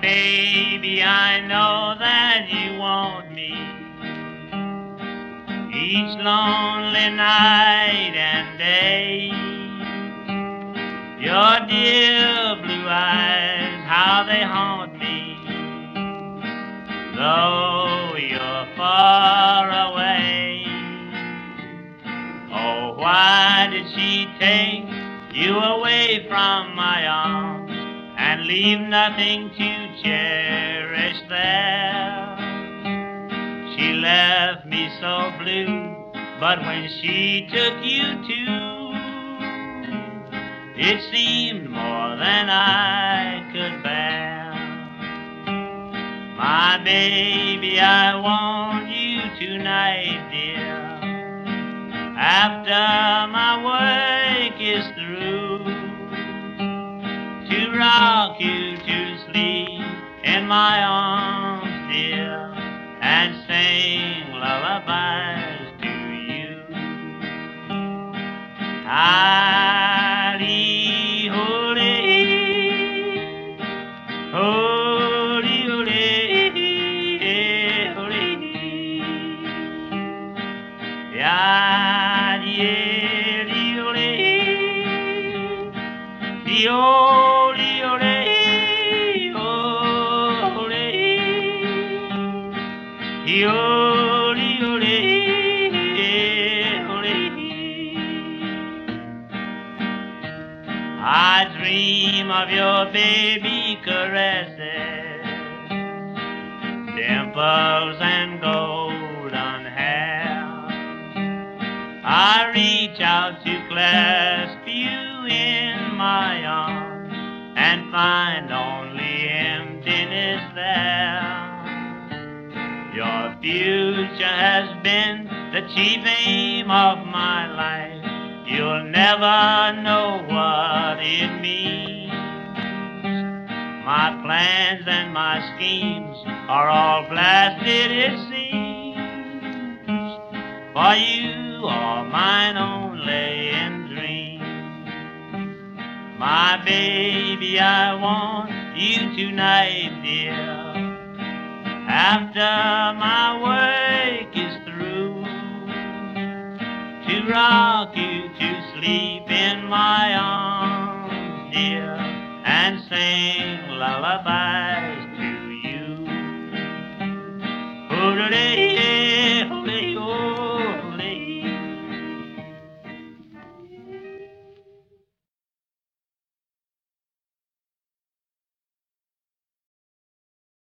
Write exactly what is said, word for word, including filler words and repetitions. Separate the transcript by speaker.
Speaker 1: baby, I know that you want me each lonely night and day. Your dear blue eyes, how they haunt me, though you're far away. Oh, why did she take you away from my arms and leave nothing to cherish there? She left me so blue, but when she took you too, it seemed more than I could bear. My baby, I want you tonight, dear, after my work is through, to rock you to sleep in my arms, dear, and sing lullabies to you. Hidey, holy, holy, holy, holy, yaddy, holy, holy, holy, holy, holy, holy, holy. I dream of your baby caresses, dimples and golden hair. I reach out to clasp you in my arms and find only emptiness there. Your future has been the chief aim of my life. You'll never know what it means. My plans and my schemes are all blasted, it seems, for you are mine only in dreams. My baby, I want you tonight, dear, after my work is through, to rock you to sleep in my arms, dear, and sing lullabies to you.